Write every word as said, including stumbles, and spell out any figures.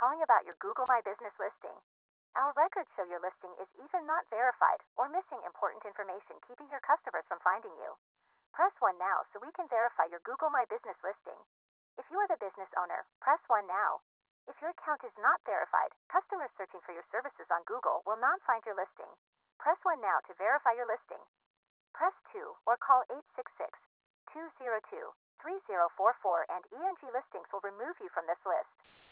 calling about your Google My Business listing. Our records show your listing is either not verified or missing important information, keeping your customers from finding you. Press one now so we can verify your Google My Business listing. If you are the business owner, press one now. If your account is not verified, customers searching for your services on Google will not find your listing. Press one now to verify your listing. Press two or call eight six six, two zero two, three zero four four and E N G Listings will remove you from this list.